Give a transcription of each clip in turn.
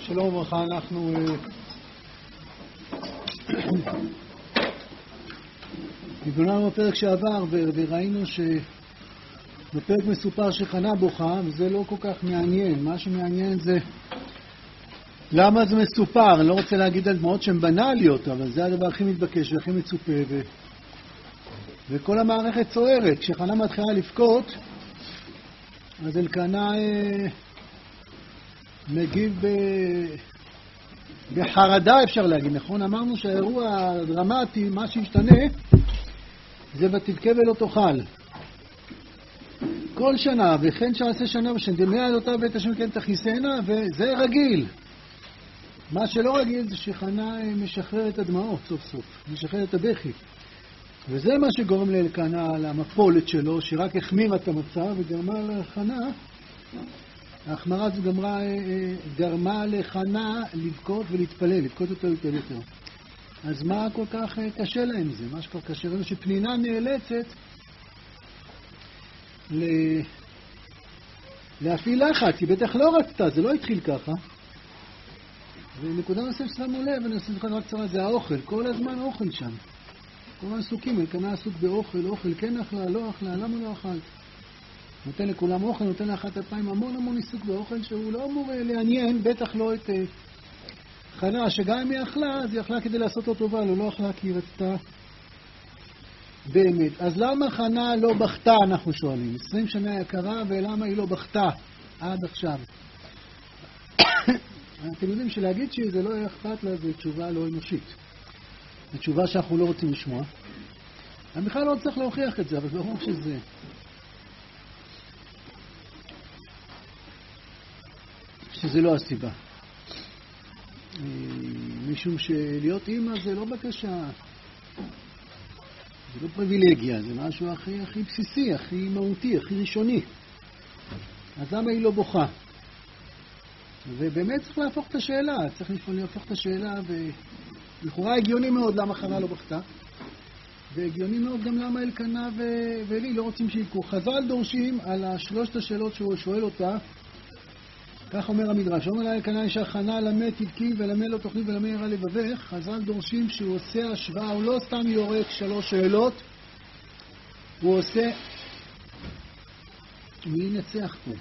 שלום וברכה, אנחנו התבוננו בפרק שעבר וראינו שבפרק מסופר שחנה בוכה, וזה לא כל כך מעניין. מה שמעניין זה למה זה מסופר. אני לא רוצה להגיד על דמעות שהן בנאליות, אבל זה הדבר הכי מתבקש והכי מצופה, וכל המערכת צוערת. כשחנה מתחילה לבכות, אז אלקנה מגיב בחרדה, אפשר להגיד, נכון? אמרנו שהאירוע הדרמטי, מה שישתנה, זה ותבכה ולא תאכל. כל שנה, וכן שעשה שנה ושנדמה על אותה בית השם כן תכיסנה, וזה רגיל. מה שלא רגיל זה שחנה משחרר את הדמעות סוף סוף, משחרר את הבכי. וזה מה שגורם לאלקנה למפולת שלו, שרק החמירה את המצב וגרמה לחנה, ההחמרה הזו גרמה לחנה לבכות ולהתפלל, לבכות יותר. אז מה כל כך קשה להם זה? מה שכל קשה להם שפנינה נאלצת להפעיל לחץ, היא בטח לא רצתה, זה לא התחיל ככה. ונקודה נוסף ששמו לב, אני עושה לכם רק צרה, זה האוכל, כל הזמן אוכל שם. כל הזמן עסוקים, אלקנה עסוק באוכל, כן אכלה, לא אכלה, למה לא אכלת? נותן לכולם אוכל, נותן לאחת הפעמים המון עיסוק באוכל שהוא לא אמור לעניין, בטח לא את חנה, שגם אם היא אכלה, אז היא אכלה כדי לעשות לו טובה, לא אכלה כי היא רצתה באמת. אז למה חנה לא בכתה, אנחנו שואלים? 20 שנה יקרה, ולמה היא לא בכתה עד עכשיו? אתם יודעים שלהגיד שזה לא היה אכפת לה, זו תשובה לא אנושית. זו תשובה שאנחנו לא רוצים לשמוע. אני בכלל לא צריך להוכיח את זה, אבל ברור שזה לא הסיבה. משום שלהיות אימא זה לא בקשה, זה לא פריבילגיה, זה משהו הכי בסיסי, הכי מהותי, הכי ראשוני. אז למה היא לא בוכה? ובאמת צריך להפוך את השאלה, ולכאורה הגיוני מאוד למה חנה לא בכתה, והגיוני מאוד גם למה אלקנה ואלי לא רוצים שיקחו. חז"ל דורשים על שלושת השאלות שהוא שואל אותה, כך אומר המדרש, אומר לה אלקנה אישה חנה למה תבכי ולמה לא תאכלי ולמה ירא לבבך. חז"ל דורשים שהוא עושה השוואה, הוא לא סתם יורק 3 שאלות, הוא עושה, מי ינצח פה?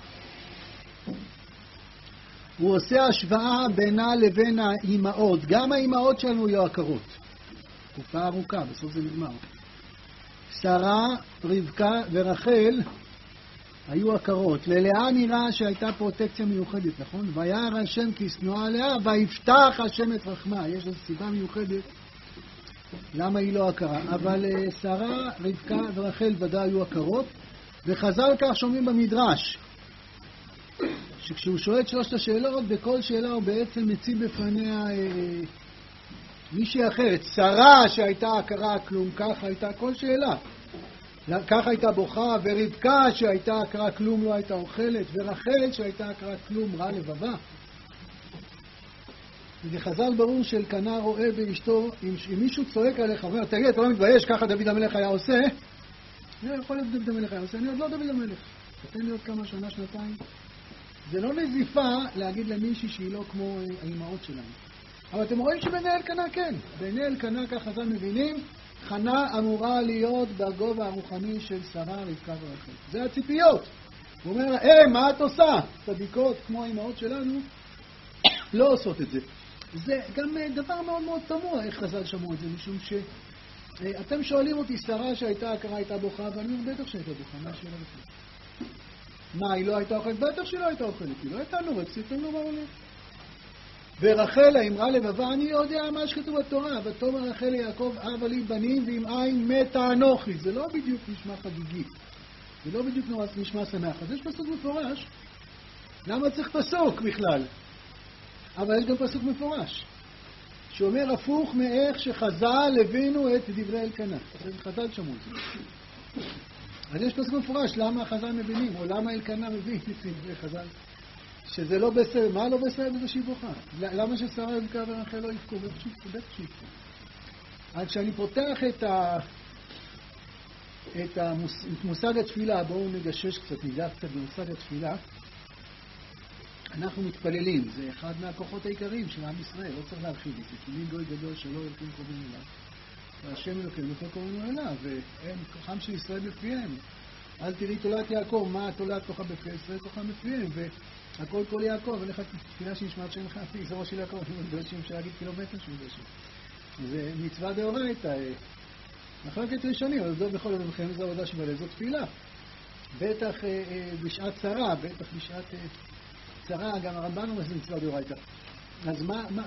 הוא עושה השוואה בינה לבין האימהות. גם האימהות שלנו יהיו עקרות. תקופה ארוכה, בסוף זה נגמר. שרה, רבקה ורחל היו עקרות. ללאה נראה שהייתה פרוטקציה מיוחדת, נכון? וירא השם כי שנואה עליה, ויפתח השם את רחמה. יש איזו סיבה מיוחדת למה היא לא עקרה. אבל שרה, רבקה ורחל ודאי היו עקרות. וחז"ל כך שומעים במדרש, שכשהוא שואל 3 השאלות, בכל שאלה הוא בעצם מציב בפניה מישהי אחרת. שרה שהייתה עקרה כלום, ככה הייתה כל שאלה. ככה הייתה בוכה, ורבקה שהייתה עקרה כלום לא הייתה אוכלת, ורחל שהייתה עקרה כלום רע לבבה. וחז"ל ברור שאלקנה רואה באשתו, אם מישהו צועק עליך, אומר, תגיד, אתה לא מתבייש, ככה דוד המלך היה עושה? זה יכול להיות דוד המלך היה עושה, אני עוד לא דוד המלך. תתן לי עוד כמה שנה, שנתיים. זה לא נזיפה להגיד למישהי שהיא לא כמו האימהות שלנו. אבל אתם רואים שבעיני אלקנה כן. בעיני אלקנה, כך חז"ל מבינים, חנה אמורה להיות בגובה הרוחני של שרה, רבקה ורחל. זה הציפיות. הוא אומר לה, מה את עושה? צדיקות כמו האימהות שלנו לא עושות את זה. זה גם דבר מאוד מאוד תמוה איך חז"ל שמעו את זה, משום שאתם שואלים אותי, שרה שהייתה עקרה הייתה בוכה, ואני אומר בטח שהייתה בוכה, מה השאלה בכלל? מה, היא לא הייתה אוכלת? בטח שהיא לא הייתה אוכלת, היא לא הייתה נורצת, אין לו מה הולך. ורחל, האמרה לבבה, אני יודע מה שכתוב בתורה, ותאמר רחל ליעקב, אבא לי בנים ועם עין מתה אנוכי. זה לא בדיוק נשמע חגיגי, זה לא בדיוק נשמע שמח. אז יש פסוק מפורש, למה צריך פסוק בכלל? אבל יש גם פסוק מפורש, שאומר הפוך מאיך שחז"ל הבינו את דברי אלקנה. חז"ל שמעו את זה. אז יש פסוק מפורש, למה חז"ל מבינים, או למה אלקנה מבין את דברי חז"ל, שזה לא בסדר. מה לא בסדר בזה שהיא בוכה? למה ששרה, רבקה ורחל לא יבכו? בטח שיבכו. אז כשאני פותח את מושג התפילה, בואו נגשש קצת, ניגע קצת במושג התפילה. אנחנו מתפללים, זה אחד מהכוחות העיקריים של עם ישראל, לא צריך להרחיב את זה, כי מי גוי גדול שלא אלוקים קרובים אליו. והשם אלוקים לא קוראים אליו, והם כוחם של ישראל בפיהם. אל תראי תולת יעקב, מה תולת כוחה בפי ישראל כוחם בפיהם, והכל כל יעקב, ולך תפילה שנשמעת שם לך, זרוע של יעקב, דרשים אפשר להגיד קילומטר שהוא דרשים. זה מצווה דאורייתא, מחלוקת ראשונים, אבל זו בכל אופן זו עבודה שבעלי, זו תפילה. בטח בשעת צרה, בטח בשעת צרה, גם הרמב"ן אומר שזה מצווה דאורייתא. אז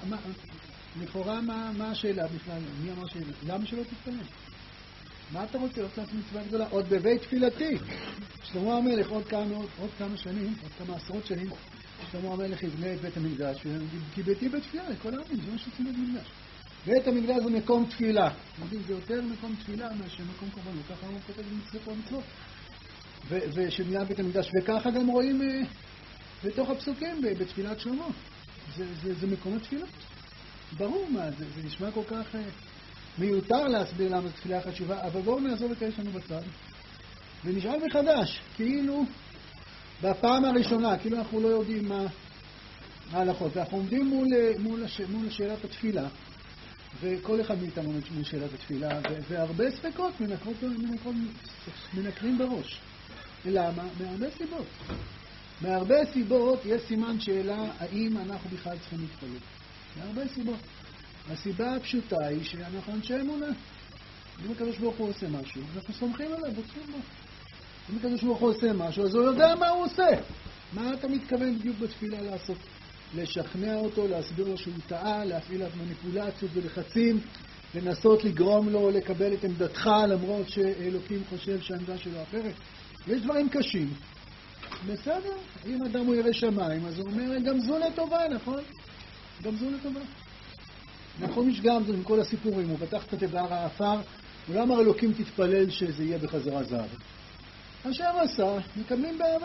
לכאורה מה השאלה בכלל? מי אמר שאלה? למה שלא תתפלל? מה אתה רוצה? עוד מצווה גדולה? עוד בבית תפילתי. שלמה המלך עוד כמה שנים, עוד כמה עשרות שנים, שלמה המלך יבנה את בית המקדש, כי ביתי בית תפילה לכל העמים, זה מה שעושים בית המקדש. בית המקדש זה מקום תפילה. זה יותר מקום תפילה מאשר מקום קורבנות. ככה הוא כותב במצוות ומצוות. ושבניית בית המקדש. וככה גם רואים בתוך הפסוקים בתפילת שלמה. זה מקום התפילה. ברור מה, זה נשמע כל כך מיותר להסביר למה זו תפילה חשובה, אבל בואו נעזוב את הישנו בצד. ונשאל מחדש, כאילו בפעם הראשונה, כאילו אנחנו לא יודעים מה ההלכות. אנחנו עומדים מול שאלת התפילה, וכל אחד מאיתנו עומד מול שאלת התפילה, והרבה ספקות מנקרים בראש. למה? מהרבה סיבות. מהרבה סיבות יש סימן שאלה האם אנחנו בכלל צריכים להתפלל. מהרבה סיבות. הסיבה הפשוטה היא שאנחנו אנשי אמונה. אם הקדוש ברוך הוא עושה משהו, אנחנו סומכים עליו, בוצעים בו. אם הקדוש ברוך הוא עושה משהו, אז הוא יודע מה הוא עושה. מה אתה מתכוון בדיוק בתפילה לעשות? לשכנע אותו, להסביר לו שהוא טעה, להפעיל עליו מניפולציות ולחצים, לנסות לגרום לו לקבל את עמדתך, למרות שאלוקים חושב שהעמדה שלו אחרת. יש דברים קשים. בסדר, אם אדם הוא ירא שמיים, אז הוא אומר, גם זו לטובה, נכון? גם זו לטובה. נכון, יש גם זה עם כל הסיפורים, הוא פתח את התיבר האפר, הוא לא אמר אלוקים תתפלל שזה יהיה בחזרה זהב. השם עשה, מקבלים באהבה,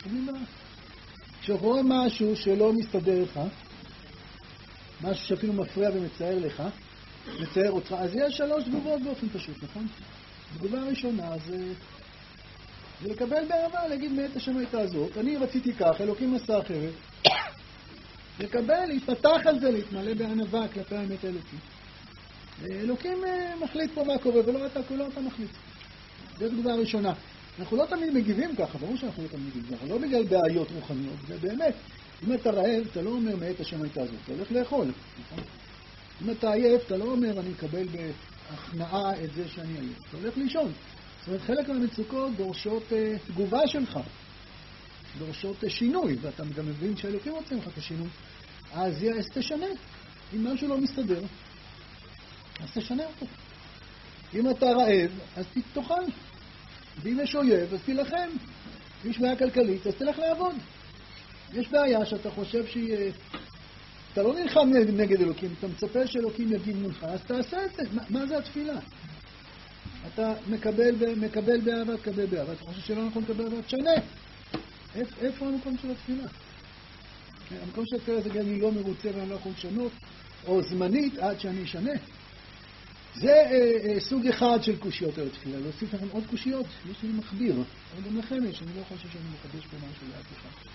כשרואה משהו שלא מסתדר לך, משהו שאפילו מפריע ומצער לך, מצער אותך, אז יש 3 תגובות באופן פשוט, נכון? תגובה הראשונה זה לקבל באהבה, להגיד מאת השם הייתה הזאת, אני רציתי כך, אלוקים עשה אחרת, לקבל, להתפתח על זה, להתמלא בענווה כלפי האמת האלוקית. אלוקים מחליט פה מה קורה, ולא אתה מחליט. זו תגובה הראשונה. אנחנו לא תמיד מגיבים ככה, ברור שאנחנו לא תמיד מגיבים ככה, לא בגלל בעיות רוחניות, זה באמת. אם אתה רעב, אתה לא אומר מאת השם הייתה הזאת, אתה הולך לאכול. נכון? אם אתה עייף, אתה לא אומר אני מקבל בהכנעה את זה שאני עייף, אתה הולך לישון. זאת אומרת, חלק מהמצוקות דורשות תגובה שלך, דורשות שינוי, ואתה גם מבין שאלוקים רוצים לך את השינוי. אז תשנה. אם משהו לא מסתדר, אז תשנה אותו. אם אתה רעב, אז תאכל. ואם יש אויב, אז תילחם. אם יש בעיה כלכלית, אז תלך לעבוד. יש בעיה שאתה חושב אתה לא נלחם נגד אלוקים, אתה מצפה שאלוקים יגיב מולך, אז תעשה את זה. מה זה התפילה? אתה מקבל באהבה, תקבל באהבה. אתה חושב שלא נכון לקבל באהבה, תשנה. איפה המקום של התפילה? המקום של התפילה זה גם אני לא מרוצה ואני לא יכול לשנות, או זמנית עד שאני אשנה. זה סוג אחד של קושיות על התפילה. להוסיף לכם עוד קושיות, יש לי מחביר. אבל גם לכם יש, אני לא חושב שאני מחדש פה משהו לאט אחד.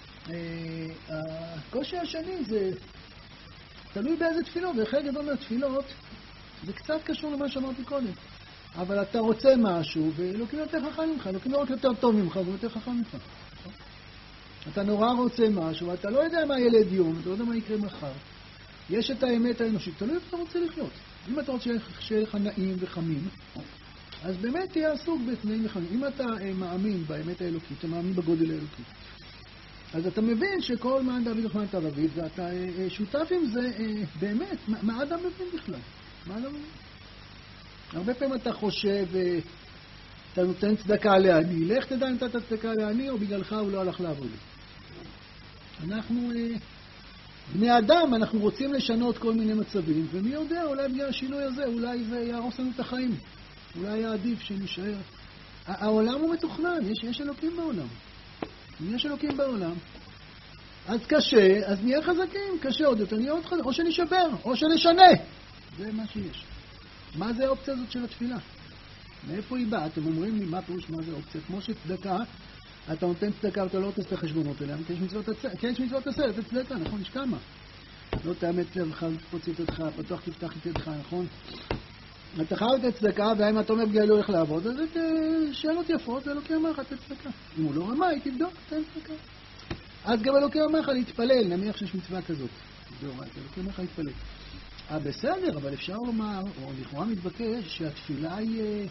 הקושי השני זה תלוי באיזה תפילות, וחלק גדול מהתפילות זה קצת קשור למה שאמרתי קודם. אבל אתה רוצה משהו, ואלוקים יותר חכם ממך, אלוקים לא רק יותר טוב ממך, הוא יותר חכם ממך. אתה נורא רוצה משהו, ואתה לא יודע מה יהיה לדיון, אתה לא יודע מה יקרה מחר. יש את האמת האנושית, תלוי איפה אתה רוצה לחיות. אם אתה רוצה שיהיה לך נעים וחמים, אז באמת תהיה עסוק בתנאים וחמים. אם אתה מאמין באמת האלוקית, אתה מאמין בגודל האלוקית, אז אתה מבין שכל מען דוד יוחנן את דוד, ואתה שותף עם זה באמת. מה אדם מבין בכלל? מה אדם מבין? הרבה פעמים אתה חושב, אתה נותן צדקה לעני. לך תדע אם נתת צדקה לעני, או בגללך הוא לא הלך לעבוד. אנחנו בני אדם, אנחנו רוצים לשנות כל מיני מצבים, ומי יודע, אולי בגלל השינוי הזה, אולי זה יהרוס לנו את החיים. אולי היה עדיף שנשאר. העולם הוא מתוכנן, יש אלוקים בעולם. אם יש אלוקים בעולם, אז קשה, אז נהיה חזקים, קשה עוד יותר, נהיה עוד חזק, או שנשבר, או שנשנה. זה מה שיש. מה זה האופציה הזאת של התפילה? מאיפה היא באה? אתם אומרים לי מה פירוש מה זה האופציה? כמו שצדקה, אתה נותן צדקה ואתה לא רוצה את החשבונות אליהם, כי יש מצוות עשה, לתת צדקה, נכון? יש כמה. לא תאמץ לבך, תפוץ את ידך, פתוח תפתח את ידך, נכון? אתה חייב לתת צדקה, ואם אתה אומר גאל לא הולך לעבוד, אז שאלות יפות, אלוקי אמר לך, תת צדקה. אם הוא לא רמה, היא תבדוק, תן צדקה. אז גם אלוקי אמר לך להתפלל, נניח שיש מצווה כזאת. אלוקי אמר לך להתפלל. בסדר, אבל אפשר לומר, או לכאורה מתבקש, שהתפילה היא...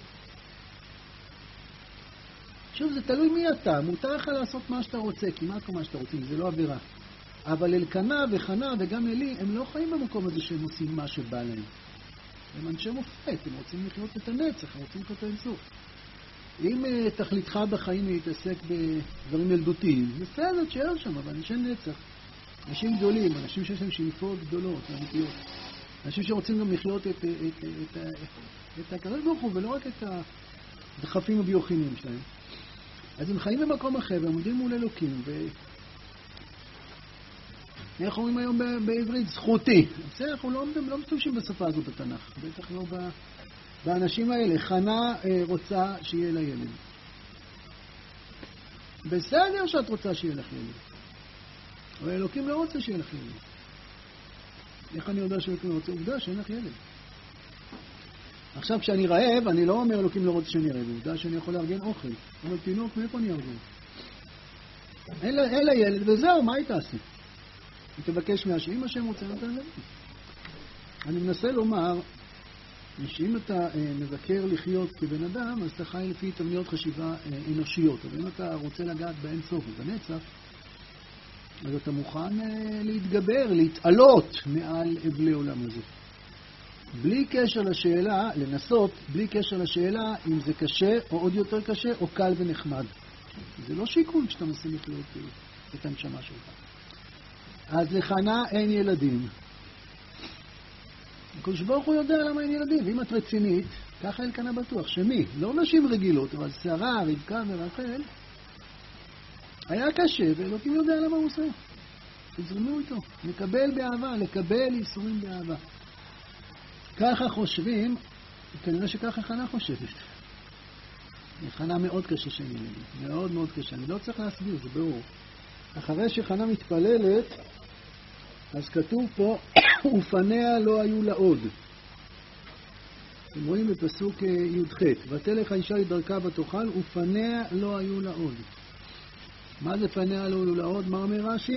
שוב, זה תלוי מי אתה, מותר לך לעשות מה שאתה רוצה, כמעט כל מה שאתה רוצה, זה לא עבירה. אבל אלקנה וחנה וגם אלי, הם לא חיים במקום הזה שהם עושים מה שבא להם. הם אנשי מופת, הם רוצים לחיות את הנצח, הם רוצים לחיות את האינסוף. אם תכליתך בחיים להתעסק בדברים ילדותיים, בסדר, תשאר שם, אבל אנשי נצח, אנשים גדולים, אנשים שיש להם שאיפות גדולות, אמיתיות. אנשים שרוצים גם לחיות את הקדוש ברוך הוא, ולא רק את הדחפים הביוכימיים שלהם. אז הם חיים במקום אחר, והם עומדים מול אלוקים, איך אומרים היום בעברית? זכותי. בסדר, אנחנו לא משתמשים בשפה הזאת בתנ"ך, בטח לא באנשים האלה. חנה רוצה שיהיה לה ילד. בסדר שאת רוצה שיהיה לך ילד. אבל אלוקים לא רוצה שיהיה לך ילד. איך אני יודע שאלוקים לא רוצה? עובדה שאין לך ילד. עכשיו, כשאני רעב, אני לא אומר אלוקים לא רוצה שאני רעב. עובדה שאני יכול לארגן אוכל. אבל תינוק, מאיפה אני ארגן? אין לה ילד, וזהו, מה היא תעשה? היא תבקש מהשם, השם רוצה נתן לב. אני מנסה לומר, שאם אתה מבקר לחיות כבן אדם, אז אתה חי לפי תבניות חשיבה אנושיות. אבל אם אתה רוצה לגעת באין סוף ובנצח, אז אתה מוכן להתגבר, להתעלות מעל אבלי עולם הזה. בלי קשר לשאלה, לנסות, בלי קשר לשאלה אם זה קשה או עוד יותר קשה או קל ונחמד. זה לא שיקול כשאתה מנסה לחיות את הנשמה שלך. אז לחנה אין ילדים. הקדוש ברוך הוא יודע למה אין ילדים. ואם את רצינית, ככה אלקנה בטוח. שמי? לא נשים רגילות, אבל שרה, רבקה ורחל, היה קשה, ואלוקים יודע למה הוא עושה. תזרמו איתו. לקבל באהבה, לקבל ייסורים באהבה. ככה חושבים, כנראה שככה חנה חושבת. חנה מאוד קשה שאין ילדים. מאוד מאוד קשה. אני לא צריך להסביר, זה ברור. אחרי שחנה מתפללת, אז כתוב פה, ופניה לא היו לה עוד. אתם רואים בפסוק י"ח, ותלך האישה לדרכה ותאכל, ופניה לא היו לה עוד. מה זה פניה לא היו לה עוד? מה אומר רש"י?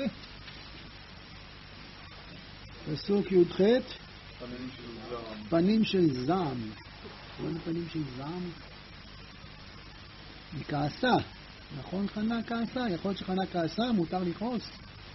פסוק י"ח, פנים של זעם. רואים פנים של זעם? היא כעסה. נכון, חנה כעסה? יכול להיות שחנה כעסה, מותר לכעוס.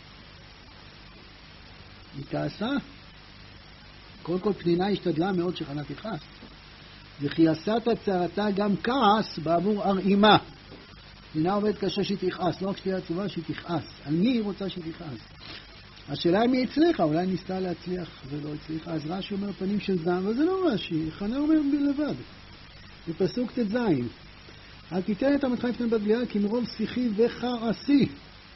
היא כעסה. קודם כל פנינה השתדלה מאוד שחנה תכעס. וכי עשת צערתה גם כעס בעבור ארעימה. פנינה עובדת קשה שהיא תכעס, לא רק שתהיה עצובה שהיא תכעס. על מי היא רוצה שהיא תכעס? השאלה אם היא הצליחה, אולי ניסתה להצליח ולא הצליחה. אז רש"י אומר פנים של זעם, אבל זה לא רש"י, חנה אומר בלבד. בפסוק ט"ז. אל תיתן את עמתך לפני בת בליעל, כי מרוב שיחי וכעסי.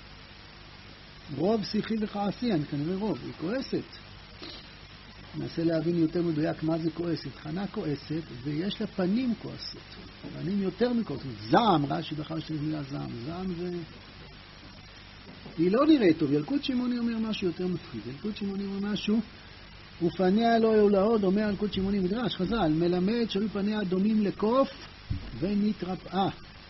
רוב שיחי וכעסי, אני כנראה רוב, היא כועסת. ננסה להבין יותר מדויק מה זה כועסת. חנה כועסת, ויש לה פנים כועסות. פנים יותר מכועסות. זעם, רש"י בכלל שיש מילה זעם. זעם זה... היא לא נראית טוב. ילקוט שמעוני אומר משהו יותר מפחיד. ילקוט שמעוני אומר משהו, ופניה לא היו לה עוד, אומר ילקוט שמעוני מדרש, חז"ל, מלמד שהיו פניה דומים לקוף, ונתרפאה.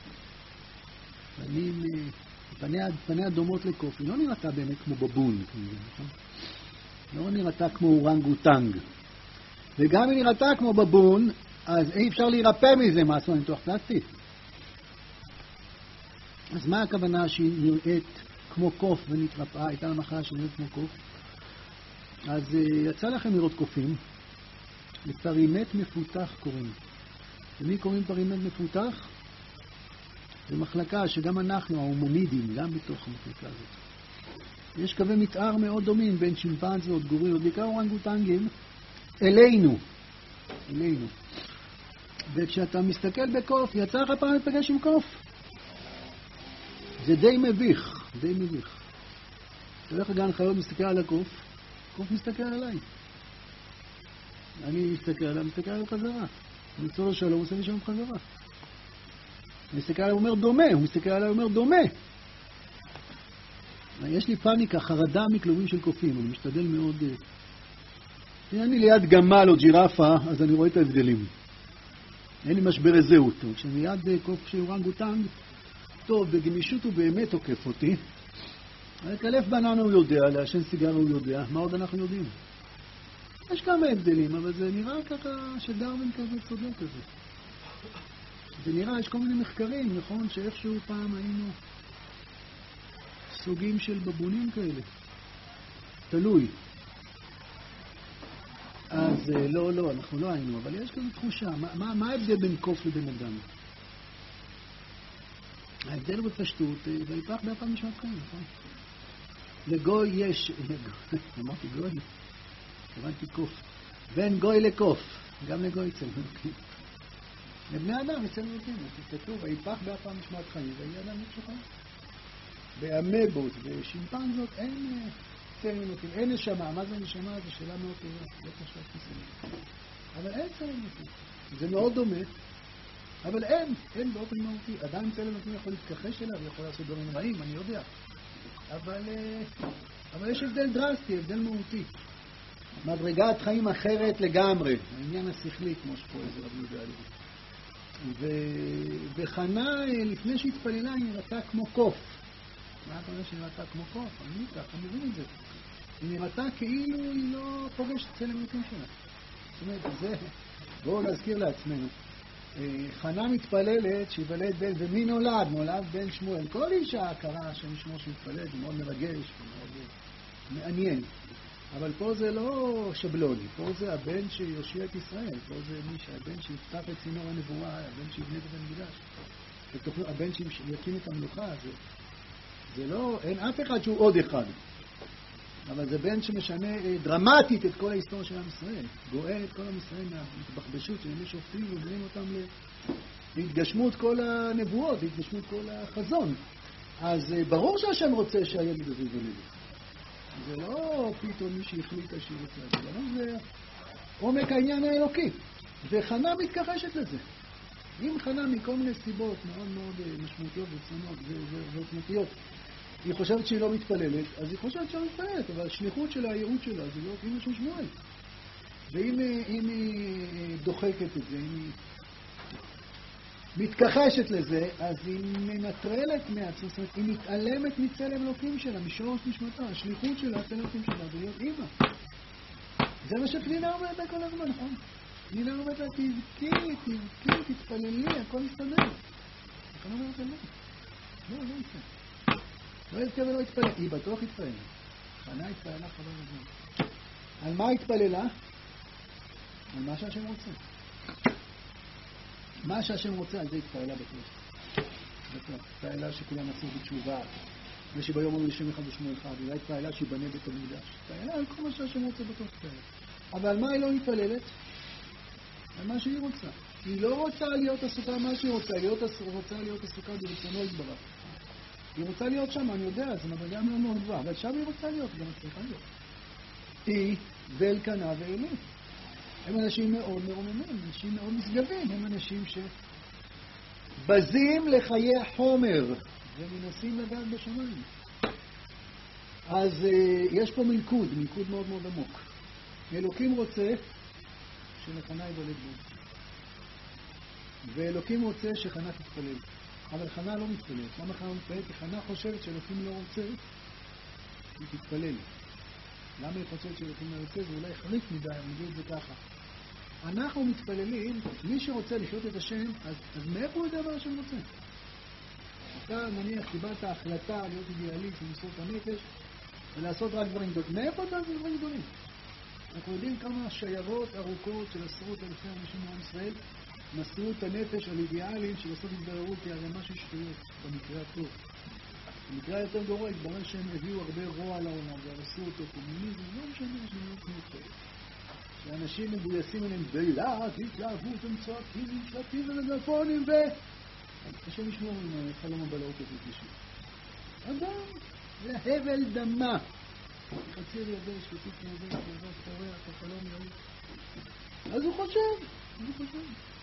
פניה דומות לקוף. היא לא נראתה באמת כמו בבון. לא נראתה כמו אורנגוטנג. וגם אם נראתה כמו בבון, אז אי אפשר להירפא מזה. מה עשו? ניתוח פלסטי. אז מה הכוונה שהיא נראית כמו קוף ונתרפאה? הייתה לה מחלה שנראית כמו קוף. אז יצא לכם לראות קופים. לפרימט מפותח קוראים. למי קוראים פרימט מפותח? זו מחלקה שגם אנחנו, ההומנידים, גם בתוך המחלקה הזאת. יש קווי מתאר מאוד דומים בין שימפנזות, גורילות, בעיקר אורנגוטנגים, אלינו. וכשאתה מסתכל בקוף, יצא לך פעם לפגש עם קוף. זה די מביך. אתה הולך לגן חיות, מסתכל על הקוף, קוף מסתכל עליי. אני מסתכל עליו חזרה. אני צור לשלום, עושה לי שם חזרה. הוא מסתכל עליי ואומר דומה, הוא מסתכל עליי ואומר דומה. יש לי פאניקה, חרדה מכלובים של קופים, אני משתדל מאוד. אם אני ליד גמל או ג'ירפה, אז אני רואה את ההבדלים. אין לי משבר זהות. כשאני ליד קוף של אורנגוטנג, טוב, בגמישות הוא באמת תוקף אותי. לקלף בננה הוא יודע, לעשן סיגר הוא יודע, מה עוד אנחנו יודעים? יש כמה הבדלים, אבל זה נראה ככה שדרווין כזה צודק כזה. זה נראה, יש כל מיני מחקרים, נכון? שאיכשהו פעם היינו סוגים של בבונים כאלה. תלוי. אז לא, אנחנו לא היינו, אבל יש כאן תחושה. מה ההבדל בין קוף לבין אדם? ההבדל הוא בפשטות, ויפח באפם נשמת חיים, נכון? לגוי יש, אמרתי גוי, הבנתי קוף. בין גוי לקוף, גם לגוי אצל אלוקים. לבני אדם אצל אלוקים, כתוב, ויפח באפם נשמת חיים, ויהיה אדם נפשו. באמבות ושימפנזות אין צל אלוקים, אין נשמה. מה זה נשמה? זו שאלה מאוד טובה, לא חשבתי בסדר. אבל אין צל אלוקים. זה מאוד דומה, אבל אין באופן מהותי. אדם צל אלוקים יכול להתכחש אליו, יכול לעשות דברים רעים, אני יודע. אבל יש הבדל דרסטי, הבדל מהותי. מדרגת חיים אחרת לגמרי, העניין השכלי, כמו שקורא זה רב יהודה הלוי. וחנה, לפני שהתפללה, היא נראתה כמו קוף. מה אתה אומר שהיא נראתה כמו קוף? אני ככה מבין את זה. היא נראתה כאילו היא לא פוגשת צלם אלוקים שלה. זאת אומרת, זה, בואו נזכיר לעצמנו. חנה מתפללת שיוולד בן, ומי נולד? נולד בן שמואל. כל אישה קראה שם שמו שמתפללת, זה מאוד מרגש ומאוד מעניין. אבל פה זה לא שבלוני, פה זה הבן שיושיע את ישראל, פה זה הבן שיפתח את צינור הנבואה, הבן שיבנה את המקדש, הבן שיקים את המלוכה. זה לא, אין אף אחד שהוא עוד אחד, אבל זה בן שמשנה דרמטית את כל ההיסטוריה של עם ישראל, גואל את כל עם ישראל מהתבחבשות של ימי שופטים ובנים אותם להתגשמות כל הנבואות, להתגשמות כל החזון. אז ברור שהשם רוצה שהילד הזה ייוולד. זה לא פתאום מי שהחליטה שהיא רוצה, זה עומק העניין האלוקי. וחנה מתכחשת לזה. אם חנה מכל מיני סיבות מאוד מאוד משמעותיות וצונות ועוצמתיות, היא חושבת שהיא לא מתפללת, אז היא חושבת שהיא לא מתפללת, אבל השליחות שלה, הייעוד שלה, זה לא כאילו של שמואל. ואם היא דוחקת את זה, אם היא מתכחשת לזה, אז היא מנטרלת מעצמה, זאת אומרת, היא מתעלמת מצלם אלוקים שלה, משורש נשמתה, השליחות שלה, צלם אלוקים שלה, זה להיות אימא. זה מה שפנינה אומרת לה כל הזמן, נכון? פנינה אומרת לה, תבכי, תתפללי, הכל יסתדר. נכון אומרת לה, לא יסתדר. לא יזכה ולא יתפלל, היא בטוח יתפלל. חנה התפללה חבל הזמן. על מה התפללה? על מה שהשם רוצה. מה שהשם רוצה, על זה התפללה בטוח. התפללה שכולם עשו בתשובה, ושביום הוא לשם אחד ושמו אחד, אולי התפללה שיבנה בית המקדש. התפללה על כל מה שהשם רוצה בטוח התפללה. אבל על מה היא לא מתפללת? על מה שהיא רוצה. היא לא רוצה להיות עסוקה מה שהיא רוצה, היא רוצה להיות עסוקה ברצונו יתברך. היא רוצה להיות שם, אני יודע, זה מדרגה מאוד מאוד גבוהה, אבל שם היא רוצה להיות, גם צריכה להיות. היא ואלקנה ואלי. הם אנשים מאוד מרוממים, אנשים מאוד משגבים, הם אנשים שבזים לחיי החומר ומנסים לגעת בשמיים. אז יש פה מלכוד מאוד מאוד עמוק. אלוקים רוצה שלחנה יוולד בו. ואלוקים רוצה שחנה תתפלל. אבל חנה לא מתפללת. למה חנה לא מתפללת? כי חנה חושבת שאלוקים לא רוצה, היא תתפלל. למה היא חושבת שאלוקים לא רוצה? זה אולי חריף מדי, אני אגיד את זה ככה. אנחנו מתפללים, מי שרוצה לחיות את השם, אז מאיפה הוא יודע מה השם רוצה? אתה נניח קיבלת החלטה להיות אידיאליסט ולמסור את הנפש ולעשות רק דברים גדולים. מאיפה אתה עושה דברים גדולים? אנחנו יודעים כמה שיירות ארוכות של עשרות אלפי אנשים מעם ישראל מסרו את הנפש על אידיאלים של לעשות התבררות כערימה של שטויות, במקרה הטוב. במקרה יותר גרוע, התברר שהם הביאו הרבה רוע לעולם והרסו אותו, קומוניזם, לא משנה שהם לא כמו כאלה. שאנשים מגויסים אליהם בלעד, התלהבות, הם צועקים, שלטים ומגפונים השם ישמור עם חלום הבלעות הזה בשביל. אדם, להבל דמה. חציר ידי, שפטית ידי, כזאת, פורח, החלום יעוד. אז הוא חושב.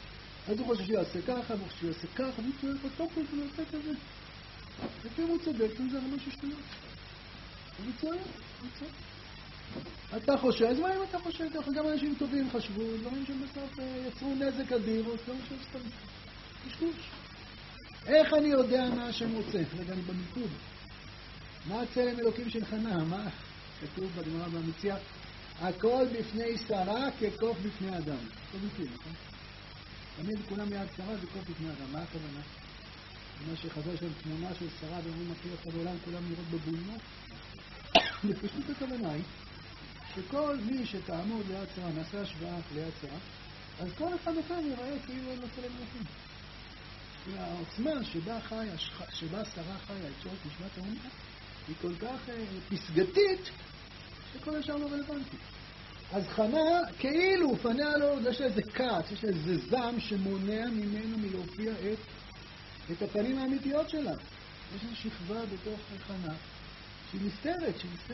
אז הוא חושב שיעשה ככה, הוא חושב שיעשה ככה, והוא צועק אותו פה, הוא עושה כזה. לפעמים הוא צודק, זה ממש שטויות. הוא צועק, הוא צועק. אתה חושב, אז מה אם אתה חושב ככה? גם אנשים טובים חשבו, דברים שבסוף יצרו נזק אדיר, או סתם סתם קשקוש. איך אני יודע מה השם רוצה? רגע, אני במיקוד. מה הצלם אלוקים של חנה? מה כתוב בגמרא במציאה? הכל בפני שרה כקוף בפני אדם. לא מכיר, נכון? תמיד כולם יד שרה זה קוף בפני אדם. מה הכוונה? מה שחזר שם תמונה של שרה ואומרים מכיר את העולם, כולם נראות בבולמו. לפשוט הכוונה היא שכל מי שתעמוד ליד שרה, נעשה השוואה ליד שרה, אז כל אחד אחר יראה כאילו אין לו צלם אלוקים. העוצמה שבה שרה חיה את שורש נשמת האומה היא כל כך פסגתית שכל השאר לא רלוונטי. אז חנה כאילו פניה לו, יש איזה כעס, יש איזה זעם שמונע ממנו מלהופיע את הפנים האמיתיות שלה. יש איזו שכבה בתוך חנה שהיא מסתרת.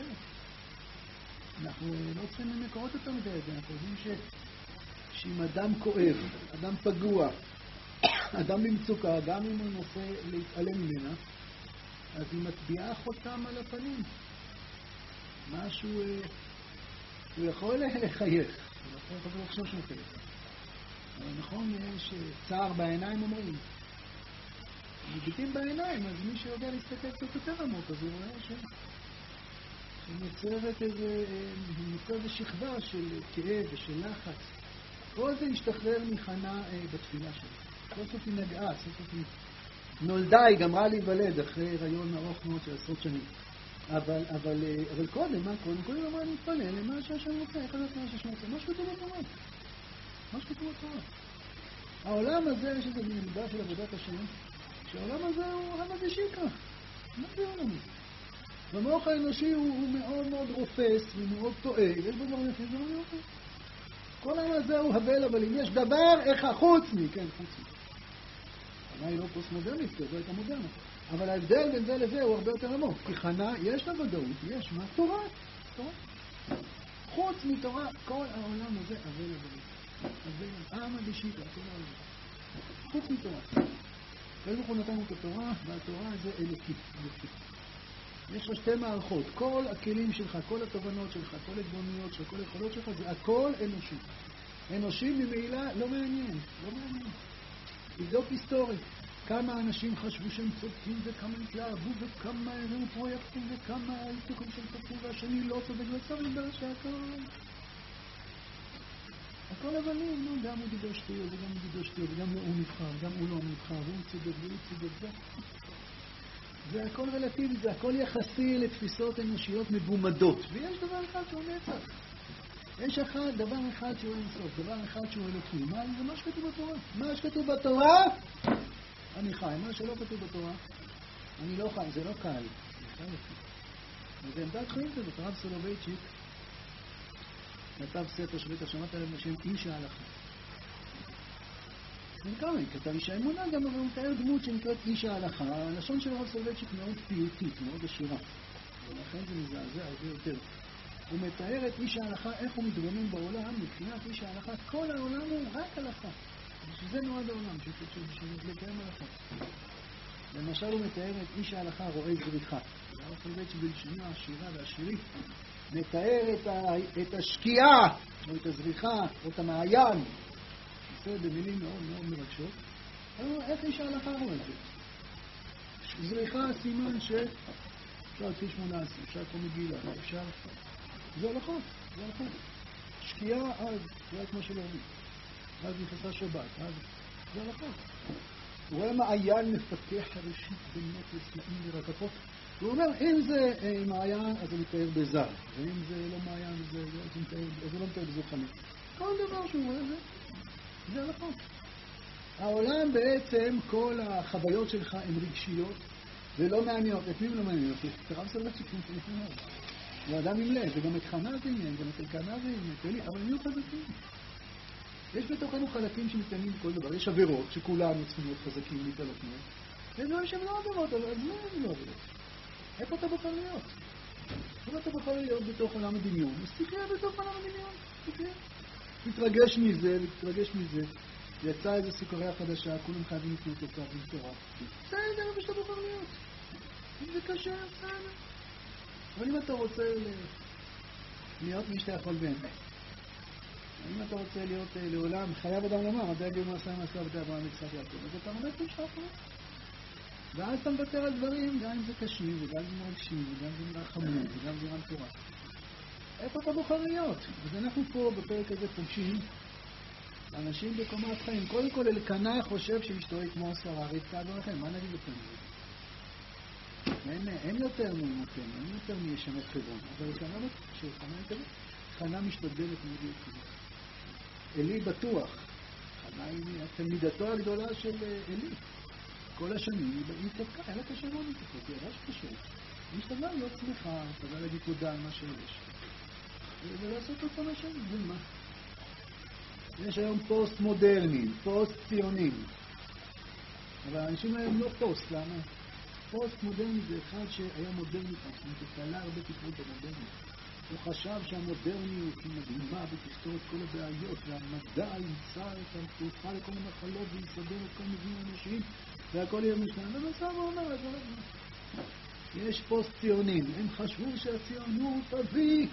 אנחנו לא צריכים לקרות אותם את זה, אנחנו יודעים שאם אדם כואב, אדם פגוע, אדם במצוקה, גם אם הוא נושא להתעלם ממנה, אז היא מטביעה חותם על הפנים. משהו, הוא יכול לחייך, הוא יכול לחשוב שהוא חייך. אבל נכון, יש צער בעיניים אומרים. מביטים בעיניים, אז מי שיודע להסתכל קצת יותר עמוק, אז הוא רואה שנוצרת איזו שכבה של כאב ושל לחץ. כל זה השתחרר מחנה בתפילה שלה. סוף היא נגעה, סוף היא נולדה, היא גמרה להיוולד אחרי הריון ארוך מאוד של 10 שנים. אבל קודם, מה קודם? קודם אמרה להתפלל למה שהשם רוצה, איך לדעת מה שהשם רוצה? מה שכתוב בתורה? מה שכתוב בתורה? העולם הזה, יש איזו מידה של עבודת השם, שהעולם הזה הוא עבד שיקרא. מה זה העולם הזה? במוח האנושי הוא מאוד מאוד רופס ומאוד טועה. יש בו דברים יפים, זה לא יופי. כל העולם הזה הוא הבל, אבל אם יש דבר, איך חוץ מי? כן, חוץ מי. חנה היא לא פוסט-מודרנית, כי זו הייתה מודרנית. אבל ההבדל בין זה לזה הוא הרבה יותר עמוק. כי חנה, יש לה ודאות, יש מה? תורה. חוץ מתורה, כל העולם הזה הבל. העם הדשית, כל העולם. חוץ מתורה. ואיזה הוא נתנו את התורה, והתורה זה אלוקי. יש לך 2 מערכות. כל הכלים שלך, כל התובנות שלך, כל הגבוניות שלך, כל היכולות שלך, זה הכל אנושי. אנושי ממעילה לא מעניין. תבדוק היסטורית. כמה אנשים חשבו שהם צודקים וכמה התלהבו וכמה הראו פרויקטים וכמה העיסוקים שהם צודקים והשני לא צודק וצריך לדבר הכל הבלים, גם הוא דיבר שטויות וגם הוא דיבר שטויות וגם הוא נבחר, גם הוא לא נבחר והוא צודק והוא צודק. זה הכל רלטיבי, זה הכל יחסי לתפיסות אנושיות מבומדות. ויש דבר אחד שהוא נצח. יש דבר אחד שהוא אינסוף, דבר אחד שהוא אלוקי. זה מה שכתוב בתורה. מה שכתוב בתורה, אני חי. מה שלא כתוב בתורה, אני לא חי. זה לא קל. זה עמדת חיים כזאת. הרב סולובייצ'יק כתב ספר שבטח שמעת עליו בשם איש ההלכה. כמה, היא כתב איש האמונה גם, אבל הוא מתאר דמות שנקראת איש ההלכה. הלשון של הרב סולובייצ'יק מאוד פיוטית, מאוד עשירה. ולכן זה מזעזע הרבה יותר. הוא מתאר את איש ההלכה, איך הוא מתבונן בעולם, מבחינת איש ההלכה, כל העולם הוא רק הלכה. שזה נועד העולם, לקיים הלכה. למשל הוא מתאר את איש ההלכה רואה זריחה. הרב סולובייצ'יק בלשונו העשירה והעשירית, מתאר את השקיעה, או את הזריחה, או את המעיין. זה במילים מאוד מאוד מרגשות. איך איש ההלכה רואה את זה? זריחה סימן אפשר לפי 18, אפשר כל מגילה, אפשר... זה הלכות. שקיעה אז, זה היה כמו של הרבי. אז נכנסה שבת, אז זה הלכות. הוא רואה מעיין מפתח הראשית בנות לסנאים ורקפות. הוא אומר, אם זה מעיין, אז הוא מתאר בזר. ואם זה לא מעיין, אז הוא לא מתאר בזוכנית. כל דבר שהוא רואה זה הלכות. העולם בעצם, כל החוויות שלך הן רגשיות ולא מעניינות. את מי לא מעניינות? תרב סולובייצ'יק לפני מאוד. הוא אדם עם לב, וגם את חנה זה עניין, גם את אלקנה זה עניין, אבל מי הוא חזקים? יש בתוכנו חלקים שמתעניינים בכל דבר. יש עבירות שכולנו צריכים להיות חזקים להתעלות מהם. יש דברים שהם לא עבירות, אבל אז מה הם לא עבירות? איפה אתה בוחר להיות? אם אתה בוחר להיות בתוך עולם הדמיון, אז תחיה בתוך עולם הדמיון. תתרגש מזה ותתרגש מזה. יצא איזו סוכריה חדשה, כולם חייבים לקנות אותה, זה מטורף. בסדר, אבל שאתה בוחר להיות. אם זה קשה, בסדר. אבל אם אתה רוצה להיות מי שאתה יכול באמת, אם אתה רוצה להיות לעולם, חייב אדם לומר, הדגל מעשה מעשה עבדי אברהם יצחק יעקב, אז אתה עומד בשחר. ואז אתה מוותר על דברים, גם אם זה קשים, וגם אם זה מרגשים, וגם אם זה נראה חמור, וגם אם זה נראה מטורף. איפה אתה בוחר להיות? אז אנחנו פה בפרק הזה פוגשים אנשים בקומת חיים. קודם כל, אלקנה חושב שאשתו היא כמו השרה, רבקה לכם, מה נגיד יותר מזה? אין יותר מאמותינו, אין יותר מישמת חברון. אבל אלקנה בטוח שחנה היא כזאת. חנה משתדלת מאוד כזאת. אלי בטוח. חנה היא התלמידתו הגדולה של אלי. כל השנים היא תפקה, אין לה קשה מאוד לתפקה, זה ידע שקשה. היא משתדלה להיות שמחה, תדע להגיד תודה על מה שיש. ולעשות אותו מה שיש, זה מה? יש היום פוסט מודרני, פוסט ציונים. אבל האנשים האלה הם לא פוסט, למה? פוסט מודרני זה אחד שהיה מודרני פעם, הוא תקלה הרבה תקרות במודרני. הוא חשב שהמודרניות היא מדהימה ותפתור את כל הבעיות, והמדע ימצא את התרופה לכל המחלות ויסדר את כל מבנים האנשים, והכל יהיה משנה. ובסדר הוא אומר, יש פוסט ציונים, הם חשבו שהציונות תביא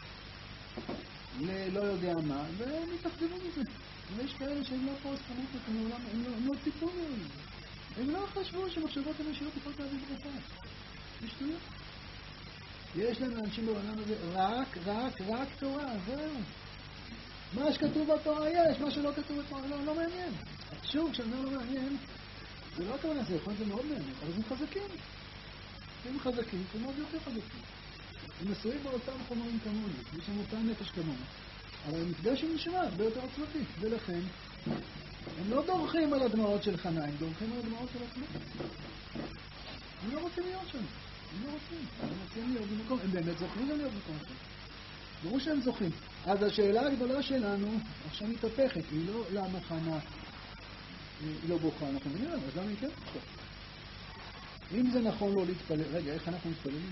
ללא יודע מה, והם מתאכזבו מזה. ויש כאלה שהם לא פוסט, הם לא ציפו מזה. הם לא חשבו שמחשבות אנושיות יכולות להביא ברכה. זה שטויות. יש לנו אנשים בעולם הזה רק תורה, זהו. מה שכתוב בתורה יש, מה שלא כתוב בתורה לא מעניין. שוב, כשאני אומר לא מעניין, זה לא הכוונה, זה יכול להיות מאוד מעניין, אבל הם חזקים. הם חזקים, הם מאוד יותר חזקים. הם מסורים באותם חומרים כמוני, יש לנו אותם נפש כמוני. אבל המפגש עם נשמה הרבה יותר עצמתי, ולכן הם לא דורכים על הדמעות של חנה, הם דורכים על הדמעות של עצמם. הם לא רוצים להיות שם. הם לא רוצים. הם רוצים להיות במקום. הם באמת זוכרים גם להיות במקום אחר. ברור שהם זוכים. אז השאלה הגדולה שלנו עכשיו מתהפכת. היא לא למה חנה היא לא בוכה. אנחנו מבינים, אז למה היא כן בוכה? אם זה נכון לא להתפלל, רגע, איך אנחנו מתפללים?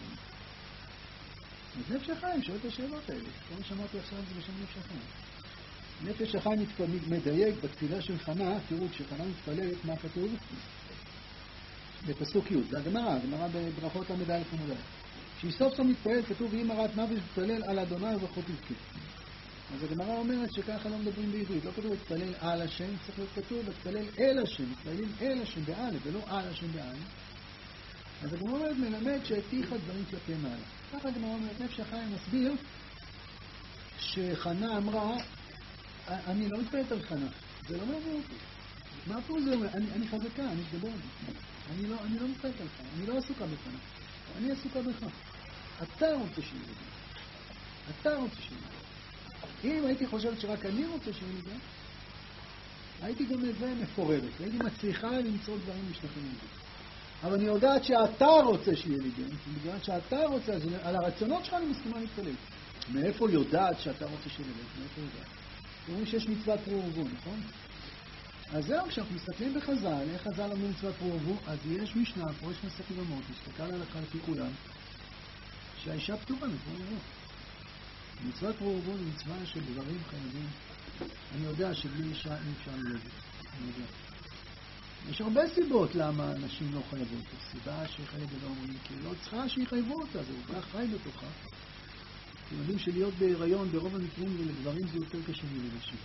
אז נפש החיים שואל את השאלות האלה. כמו שאמרתי עכשיו זה בשם נפש החיים. נפש החיים מדייק בתפילה של חנה, תראו, כשחנה מתפללת, מה כתוב? בפסוק י', זה הגמרא בברכות למדע לפעמודה. כשהיא סוף סוף מתפלל, כתוב, ואם הרת נפש מתפלל על אדוני וברכות יזכה. אז הגמרא אומרת שככה לא מדברים בעברית, לא כתוב להתפלל על השם, צריך להיות כתוב להתפלל אל השם, מתפללים אל השם באלף, ולא על השם באלף. אז הגמרא אומרת מלמד שהתיחה דברים כלפי מעלה. ככה הגמרא אומרת, נפש החיים מסביר שחנה אמרה, אני לא מתפללת על חנה, זה לא מעניין אותי. מה פה זה אומר? אני חזקה, אני אתגבר על זה. אני לא מתפללת על חנה, אני לא עסוקה בחנה, אני עסוקה בך. אתה רוצה שיהיה לי גם. אתה רוצה שיהיה לי גם. אם הייתי חושבת שרק אני רוצה שיהיה לי גם, הייתי גם את זה מפוררת, הייתי מצליחה למצוא דברים משתכנים את זה. אבל אני יודעת שאתה רוצה שיהיה לי גם, בגלל שאתה רוצה, על הרצונות שלך אני מסכימה להתפלל. מאיפה יודעת שאתה רוצה שיהיה לי גם? מאיפה יודעת? אומרים שיש מצוות פרו ורבו, נכון? אז זהו, כשאנחנו מסתכלים בחז"ל, איך חז"ל אמרו מצוות פרו ורבו, אז יש משנה, פה יש מסתכל במות, מסתכל על הלכה לפי כולם, שהאישה פטורה מפרו ורבו. מצוות פרו ורבו זה מצווה של דברים חייבים. אני יודע שבלי אישה אין אפשר ללדת. אני יודע. יש הרבה סיבות למה אנשים לא חייבות. הסיבה שחלק גדול אומרים, כי לא צריכה שיחייבו אותה, זה כל כך חי בתוכה. אתם יודעים שלהיות בהיריון ברוב המקרים ולגברים זה יותר קשה מלנשים.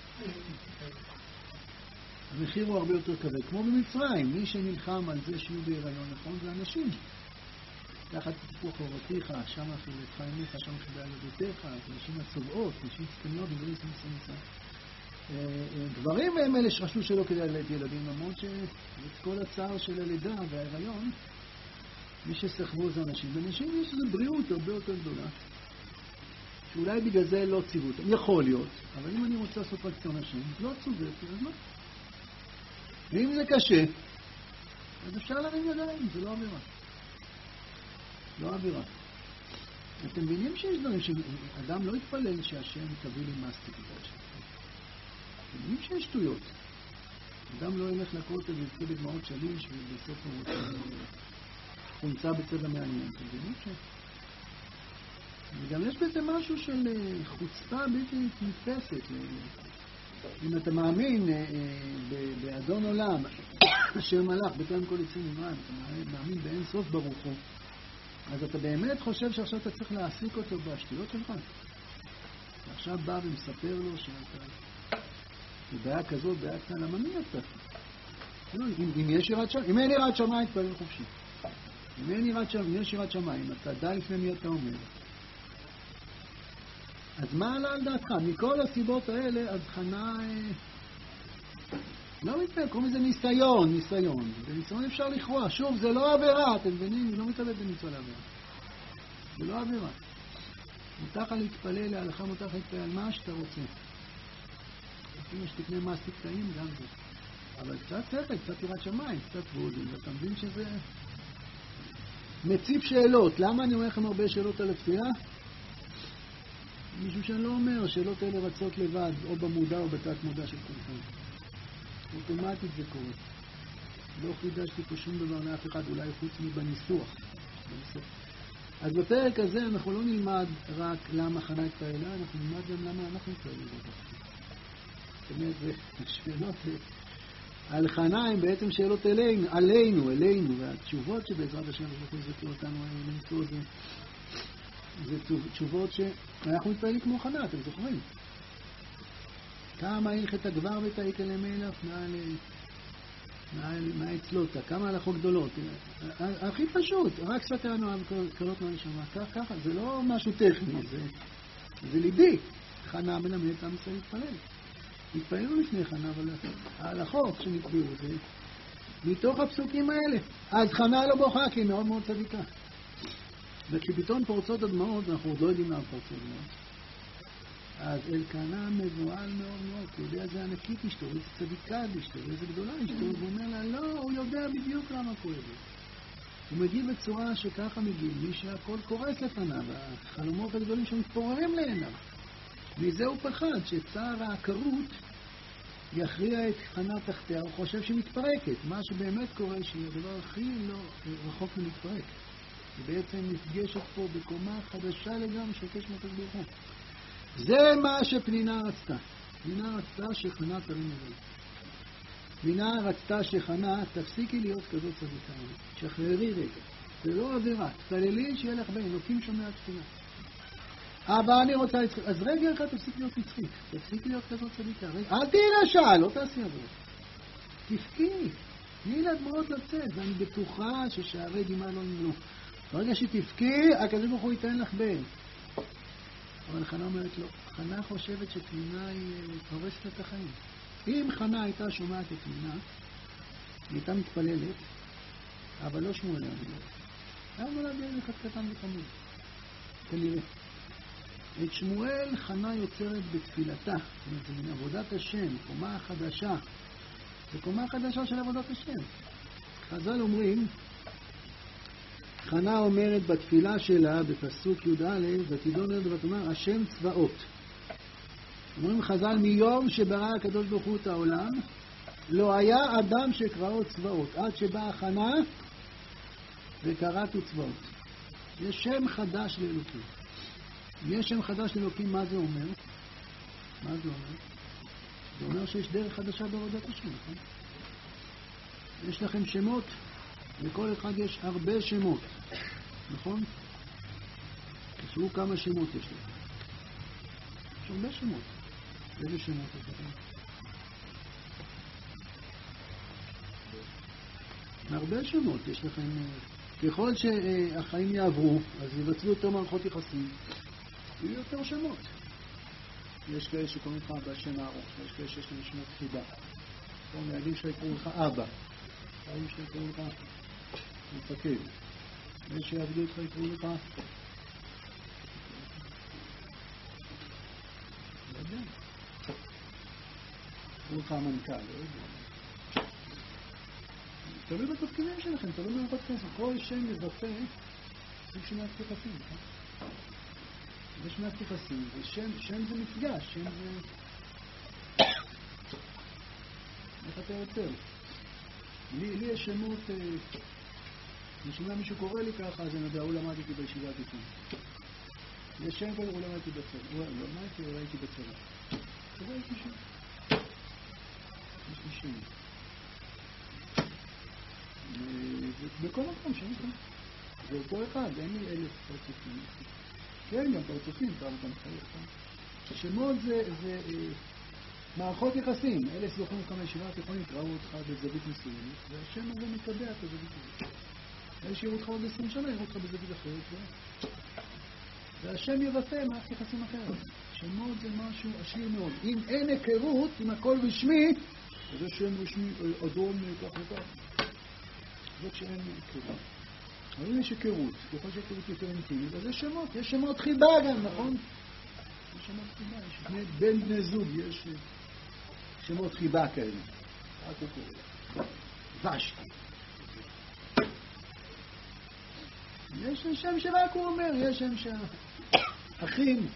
המחיר הוא הרבה יותר כבד. כמו במצרים, מי שנלחם על זה שיהיו בהיריון נכון זה אנשים. תחת טיפוח הורתיך, שם חילתך עמיך, שם חיבה ילדותיך, נשים הצובעות, נשים צפניות, דברים סמצמצה. גברים הם אלה שחשבו שלא כדאי ללדת ילדים, למרות שאת כל הצער של הלידה וההיריון, מי שסחבו זה אנשים. ונשים יש איזו בריאות הרבה יותר גדולה. שאולי בגלל זה לא ציוו אותם. יכול להיות, אבל אם אני רוצה לעשות רצון השם, לא צודק, אז לא. ואם זה קשה, אז אפשר להרים ידיים, זה לא עבירה. לא עבירה. אתם מבינים שיש דברים שאדם לא יתפלל שהשם תביא לי מסטיק את השם. אתם מבינים שיש שטויות. אדם לא ילך לכותל ויצא בדמעות שליש ובסוף הוא נמצא בצד המעניין. אתם מבינים ש... וגם יש בזה משהו של חוצפה בלתי נתפסת. אם אתה מאמין באדון עולם, אשר מלך בטרם כל יצא נברא, אתה מאמין באין סוף ברוך הוא, אז אתה באמת חושב שעכשיו אתה צריך להעסיק אותו בשטויות שלך? עכשיו בא ומספר לו שאתה בבעיה כזאת, בעיה קטנה, למה מי אתה? אם יש יראת שמיים, אם אין יראת שמיים, תתפלל חופשי. אם יש יראת שמיים, אתה די לפני מי אתה אומר. אז מה עלה על דעתך? מכל הסיבות האלה, אז חנה לא מתפלל, קוראים לזה ניסיון. בניסיון אפשר לכרוע. שוב, זה לא עבירה, אתם מבינים? אני לא מתעלם בניסיון לעבירה. זה לא עבירה. מותר לך להתפלל להלכה, מותר לך להתפלל על מה שאתה רוצה. אם יש תקנה מעסיק טעים, גם זה. אבל קצת שכל, קצת יראת שמיים, קצת ועודים, ואתה מבין שזה מציב שאלות. למה אני אומר לכם הרבה שאלות על התפילה? מישהו שאני לא אומר, השאלות האלה רצות לבד, או במודע או בתת מודע של כולכם. אוטומטית זה קורה. לא חידשתי פה שום דבר לאף אחד, אולי חוץ מבניסוח. אז בפרק הזה אנחנו לא נלמד רק למה חנה התפעלה, אנחנו נלמד גם למה אנחנו התפעלים. זאת אומרת, השאלות על חנה הן בעצם שאלות עלינו, והתשובות שבעזרת השם אנחנו נזכיר אותנו למצוא זה תשובות שאנחנו מתפעלים כמו חנה, אתם זוכרים? כמה הלכת הגבר ותאיק אל המלך מהאצלותה, כמה הלכות גדולות. הכי פשוט, רק סתרנו קלות מהנשמה, ככה, זה לא משהו טכני, זה ליבי. חנה מלמד את עם ישראל להתפלל. התפללנו לפני חנה, אבל ההלכות שנקבעו זה מתוך הפסוקים האלה. אז חנה לא בוכה, כי היא מאוד מאוד צדיקה. וכשפתאום פורצות הדמעות, אנחנו עוד לא יודעים מה פורצות הדמעות. אז אלקנה מבועל מאוד מאוד, הוא יודע זה ענקית אשתו, היא צדיקה אשתו, איזה גדולה אשתו, הוא אומר לה, לא, הוא יודע בדיוק למה כואב. הוא מגיב בצורה שככה מגיב, מי שהכל קורס לפניו, החלומות הגדולים שמתפוררים לעיניו. מזה הוא פחד, שצער העקרות יכריע את חנה תחתיה, הוא חושב שהיא מתפרקת. מה שבאמת קורה שהיא הדבר הכי לא רחוק מלהתפרק. היא בעצם נפגשת פה בקומה חדשה לגמרי של קש מותק ברוך. זה מה שפנינה רצתה. פנינה רצתה שחנה תרים לזה. פנינה רצתה שחנה תפסיקי להיות כזאת צדיקה. שחררי רגע. זה לא עבירה. תפללי שיהיה לך בין. אלוקים שומע תפילה. אבל אני רוצה לצחיק. אז רגע אחד תפסיק להיות מצחיק. תפסיק להיות כזאת צדיקה. אל תהי רשע, לא תעשי עבודה. תפקי. תני לדמעות לצאת. ואני בטוחה ששערי דמעה לא נמלו. ברגע שתפקי, הקדוש ברוך הוא ייתן לך בן. אבל חנה אומרת לא. חנה חושבת שפנינה היא הורסת את החיים. אם חנה הייתה שומעת את פנינה, היא הייתה מתפללת, אבל לא שמואל היה נולד. היה נולד ילד אחד קטן וחמוד. כנראה. את שמואל חנה יוצרת בתפילתה. זאת אומרת, זה מן עבודת השם, קומה חדשה. זה קומה חדשה של עבודת השם. חז"ל אומרים, חנה אומרת בתפילה שלה, בפסוק י"א, ותידון אל ותאמר, השם צבאות. אומרים חז"ל, מיום שברא הקדוש ברוך הוא את העולם, לא היה אדם שקראו צבאות, עד שבאה חנה וקראתו צבאות. יש שם חדש לאלוקים. יש שם חדש לאלוקים, מה זה אומר? מה זה אומר? זה אומר שיש דרך חדשה בעבודת השם, נכון? יש לכם שמות, לכל אחד יש הרבה שמות, נכון? תשאו כמה שמות יש לכם. יש הרבה שמות. איזה שמות יש לכם? הרבה שמות יש לכם. ככל שהחיים יעברו, אז יבצעו יותר מערכות יחסים, יהיו יותר שמות. יש כאלה שקוראים לך בשם הארוך, יש כאלה שיש להם שמות חידה. הילדים שלי קוראים לך אבא. הילדים שלי קוראים לך מפקד. יש שיעבדו אותך יקראו לך לא יודע. קוראים לך המנכ"ל, לא יודע. תלוי בתפקידים שלכם, תלוי במערכות כסף. כל שם מבטא סוג של מערכת יחסים, נכון? יש מערכת יחסים, ושם זה מפגש, שם זה... איך אתה יוצר? לי יש שמות... אני שומע מישהו קורא לי ככה, אז אני יודע, הוא למד איתי בישיבה התיכון. יש שם כזה, הוא למד איתי בצבא. הוא לא למד איתי, הוא ראיתי בצבא. זה לא יש מישהו. יש לי שם. בכל מקום שם שם. זה אותו אחד, אין לי 1000 פרצופים. כן, גם פרצופים, פעם אתה מחייך. השמות זה מערכות יחסים. אלה זוכרים אותך מהישיבה התיכונית, ראו אותך בזווית מסוימת, והשם הזה מקבע את הזווית הזאת. אלה שיראו אותך עוד 20 שנה, יראו אותך בזווית אחרת. והשם יבטא מערכת יחסים אחרת. שמות זה משהו עשיר מאוד. אם אין היכרות, אם הכל רשמי, אז זה שם רשמי, אדון כך וכך. זאת שאין היכרות. אבל אם יש היכרות, ככל שהיכרות יותר אינטימית, אז יש שמות. יש שמות חיבה גם, נכון? יש שמות חיבה. יש בין בני זוג, יש שמות חיבה כאלה. רק הוא קורא. ושתי. יש שם שרק הוא אומר, יש שם שהאחים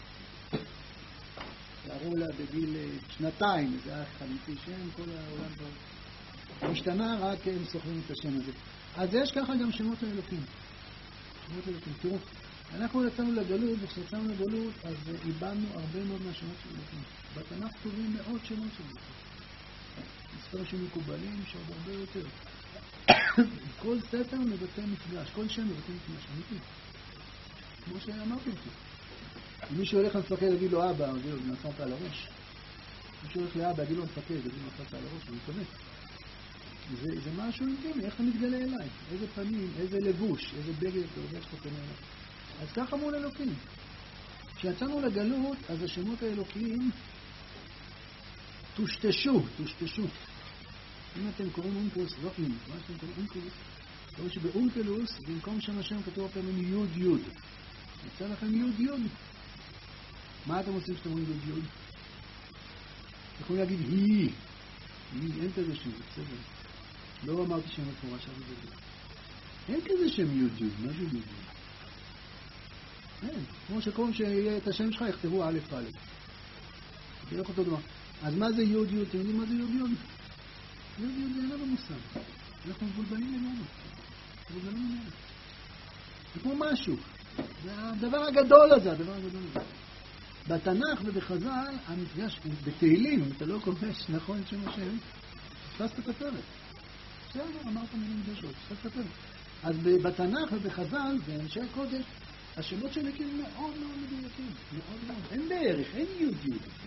קראו לה בגיל 2, זה אח חמישי שם, כל העולם כבר השתנה, רק הם סוחרים את השם הזה. אז יש ככה גם שמות האלוקים. שמות האלוקים. תראו, אנחנו יצאנו לגלות, וכשיצאנו לגלות, אז איבדנו הרבה מאוד מהשמות של אלוקים. בתנ"ך כתובים מאות שמות של אלוקים. מספר שמקובלים, שעוד הרבה יותר. כל ספר מבטא מפגש, כל שם מבטא מפגש, אמיתי. כמו שאמרתי לך. אם מישהו הולך למפקד, יגיד לו אבא, אז הוא נפלת על הראש. מישהו הולך לאבא, יגיד לו המפקד, יגיד לו נפלת על הראש, אני מקווה. זה משהו אינטימי, איך אתה מתגלה אליי? איזה פנים, איזה לבוש, איזה בגד אתה עובד שאתה קונה אליי. אז ככה מול אלוקים. כשיצאנו לגלות, אז השמות האלוקיים טושטשו. אם אתם קוראים אונקלוס, לא אם, מה שאתם קוראים אונקלוס, תראו שבאונקלוס, במקום שם השם כתוב פעמים יוד יוד. יצא לכם יוד יוד. מה אתם עושים שאתם אומרים יוד יוד? אתם יכולים להגיד היא, אין כזה שם, בסדר. לא אמרתי שם מפורש, אבל זה. אין כזה שם יוד יוד, מה זה יוד יוד? אין, כמו שכל שיהיה את השם שלך יכתבו א' א'. תראה אותו דבר. אז מה זה יוד יוד? אתם יודעים מה זה יוד יוד? יוד יוד זה אין לנו מושג. אנחנו מבולבלים ממנו. זה כמו משהו. זה הדבר הגדול הזה, בתנ"ך ובחז"ל, המפגש בתהילים, אם אתה לא כובש נכון את שם השם, תפסת את הפרק. בסדר, אמרת מילים קדושות, תפסת את הפרק. אז בתנ"ך ובחז"ל, באנשי הקודש, השמות של אלוקים מאוד מאוד מדויקים. מאוד מאוד. אין בערך, אין יוד.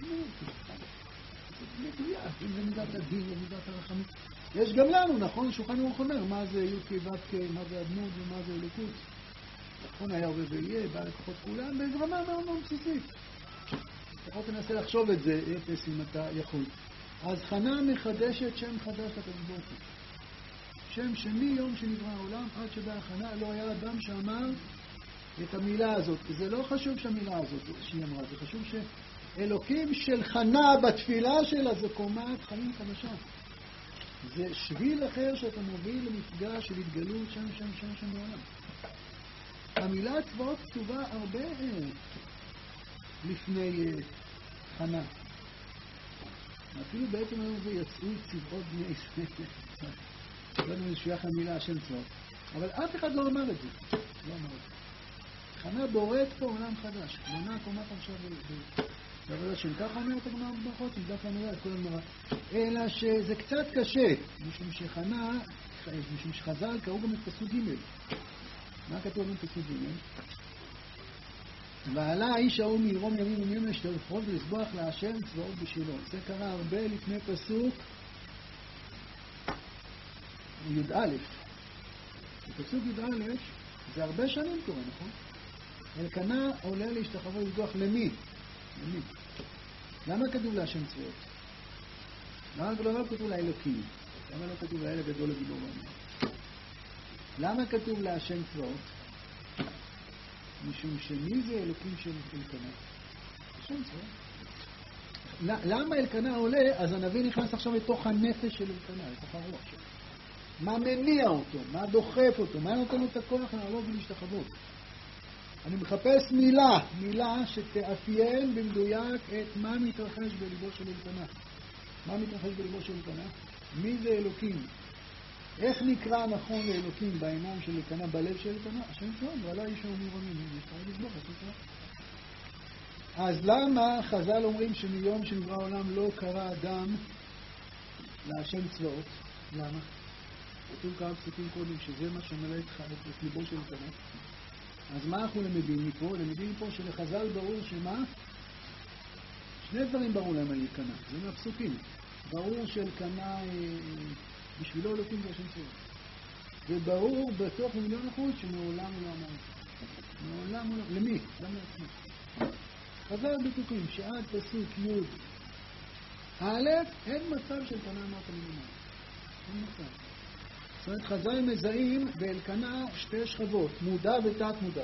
זה מדויק. אם זה מידת הדין, זה מידת הרחמים. יש גם לנו, נכון? שולחן ערוך אומר, מה זה יוד כיבת כ, מה זה אדנות ומה זה אלוקות. נכון, היה הרבה ויהיה, בא לכוחות כולם, ברמה מאוד מאוד בסיסית. לפחות תנסה לחשוב את זה, אפס אם אתה יכול. אז חנה מחדשת שם חדש לקדוש. שם שמיום שנברא העולם, עד שבא חנה, לא היה אדם שאמר את המילה הזאת. זה לא חשוב שהמילה הזאת שהיא אמרה, זה חשוב שאלוקים של חנה בתפילה שלה זה קומת חיים חדשה. זה שביל אחר שאתה מוביל למפגש של התגלות שם בעולם. המילה צבאות כתובה הרבה לפני חנה. אפילו בעצם היום זה יצאו צבאות בני ישראל. לא יודע אם זה שייך המילה השם צבאות. אבל אף אחד לא אמר את זה. לא אמר את זה. חנה בוראת פה עולם חדש. בונה קומת עכשיו בעבודה שם. ככה אומרת הגמרא בברכות, אם דף הנראה את כל הגמרא. אלא שזה קצת קשה, משום שחז"ל קראו גם את פסוק ג'. מה כתוב בפסוק ג'? ועלה האיש ההוא ממרום ימים ומיום להשתלחות ולסבוח להשם צבאות בשילו. זה קרה הרבה לפני פסוק י"א. בפסוק י"א זה הרבה שנים קורה, נכון? אלקנה עולה להשתחוות ולסבוח למי? למה כתוב להשם צבאות? למה לא כתוב לאלוקים? למה לא כתוב לאל הגדול הגיבור והנורא? למה כתוב להשם צבאות? משום שמי זה אלוקים של אלקנה? השם צבאות. למה אלקנה עולה? אז הנביא נכנס עכשיו לתוך הנפש של אלקנה, לתוך הרוח שלו. מה מניע אותו? מה דוחף אותו? מה נותן לו את הכוח לעלות ולהשתחוות? אני מחפש מילה שתאפיין במדויק את מה מתרחש בליבו של אלקנה. מה מתרחש בליבו של אלקנה? מי זה אלוקים? איך נקרא נכון לאלוקים בעיניים של אלקנה, בלב של אלקנה? השם צבאות, ועלה איש ההוא ממרום ימים. אז למה חז"ל אומרים שמיום שנברא העולם לא קרא אדם להשם צבאות. למה? כתוב כמה פסוקים קודם שזה מה שמלא את ליבו של אלקנה. אז מה אנחנו למדים מפה? למדים פה שלחז"ל ברור שמה? שני דברים ברור להם על אלקנה, זה מהפסוקים. ברור שאלקנה בשבילו אלוקים זה השם צבאות. וברור בתוך מיליון אחוז שמעולם הוא לא אמר את זה. מעולם הוא לא... למי? גם לעצמי. חז"ל בטוחים שעד פסוק י' א', אין מצב שאלקנה אמר את המילים האלה. אין מצב. זאת אומרת, חז"ל מזהים באלקנה שתי שכבות, מודע ותת מודע.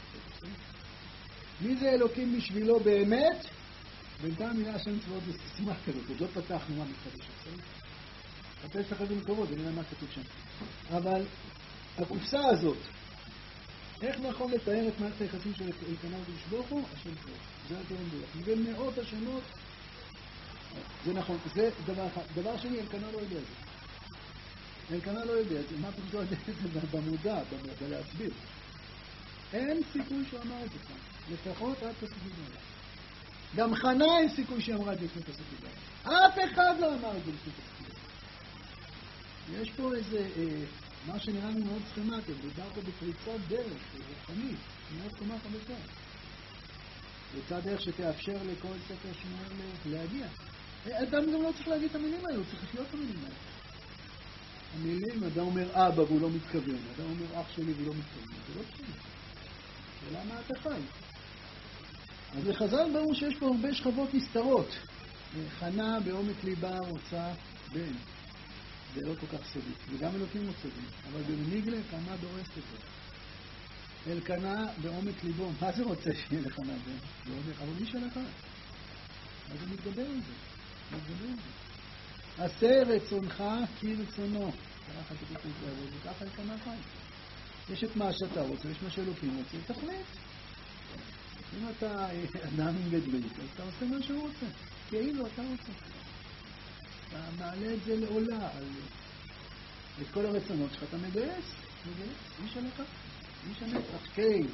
מי זה אלוקים בשבילו באמת? בינתיים המילה השם צבאות זה סיסמה כזאת, עוד לא פתחנו מה מתחדש. חפש אחרי במקורות, אני לא יודע מה כתוב שם. אבל הקופסה הזאת, איך נכון לתאר את מערכת היחסים של אלקנה ובשבוכו? השם צבאות. זה יותר מדויק. מבין מאות השמות, זה נכון, זה דבר אחד. דבר שני, אלקנה לא יודע את זה. אלקנה לא יודע את זה. מה פשוט לא יודע את זה במודע, בלהסביר. אין סיכוי שהוא אמר את זה כאן. לפחות עד פסוק י'. גם חנה אין סיכוי שאמרה את זה לפני פסוק י'. אף אחד לא אמר את זה לפני פסוק י'. יש פה איזה, מה שנראה לי מאוד סכמטי, מדובר פה בפריצת דרך, רוחנית, מאוד קומה חדשה. פריצת דרך שתאפשר לכל ספר שמואל להגיע. אדם גם לא צריך להגיד את המילים האלה, הוא צריך לחיות את המילים האלה. המילים, אדם אומר אבא והוא לא מתכוון, אדם אומר אח שלי והוא לא מתכוון, זה לא פשוט. ולמה אתה חי? אז לחז"ל ברור שיש פה הרבה שכבות נסתרות. חנה בעומק ליבה רוצה בן. זה לא כל כך סודי. וגם אלוקים לא סודי. אבל במניגלה, קנה דורסת אותו. אלקנה בעומק ליבו. מה זה רוצה שיהיה לחנה בן? לא יודע, אבל מי שלך? אז הוא מתגבר על זה. מתגבר על זה. עשה רצונך כי רצונו. ככה כתוב את זה, וככה אלקנה חי. יש את מה שאתה רוצה, יש מה שאלוקים רוצה, תחליט. אם אתה אדם עם גדלות, אז אתה עושה מה שהוא רוצה. כאילו אתה רוצה. אתה מעלה את זה לעולה, את כל הרצונות שלך, אתה מגייס. מי שלך? מי שנצח? כן.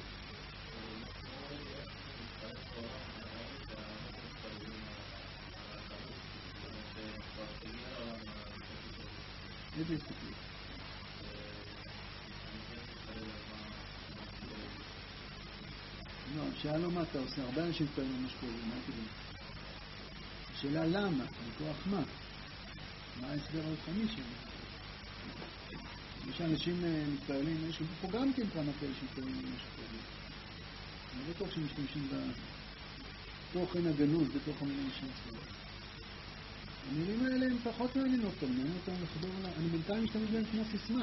איזה הסתכלות? לא, שאלה לא מה אתה עושה, הרבה אנשים מתפעלים ממש קוראים, מה תגיד? השאלה למה, מכוח מה? מה ההסבר הרוחני שלנו? יש אנשים מתפעלים, יש פה גם כן כמה כאלה שמתפעלים ממש קוראים. אני לא בטוח שמשתמשים בתוכן הגנוז, בתוך המילים שם צבאות. המילים האלה הן פחות מעניינות אותם, מעניין אותם לחדור לה. אני בינתיים משתמש בהם כמו סיסמה.